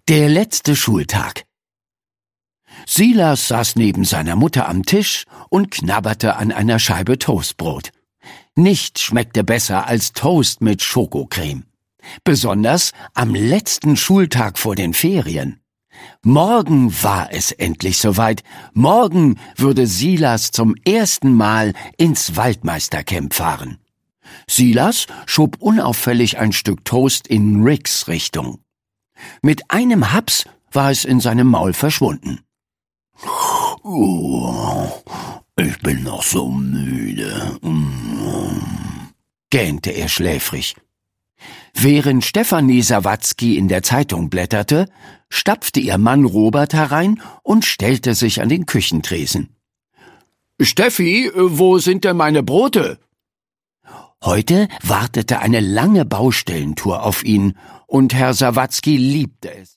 Der letzte Schultag. Silas saß neben seiner Mutter am Tisch und knabberte an einer Scheibe Toastbrot. Nichts schmeckte besser als Toast mit Schokocreme. Besonders am letzten Schultag vor den Ferien. Morgen war es endlich soweit. Morgen würde Silas zum ersten Mal ins Waldmeistercamp fahren. Silas schob unauffällig ein Stück Toast in Ricks Richtung. Mit einem Haps war es in seinem Maul verschwunden. Ich bin noch so müde, gähnte er schläfrig. Während Stefanie Sawatzki in der Zeitung blätterte, stapfte ihr Mann Robert herein und stellte sich an den Küchentresen. »Steffi, wo sind denn meine Brote?« Heute wartete eine lange Baustellentour auf ihn, und Herr Sawatzki liebte es.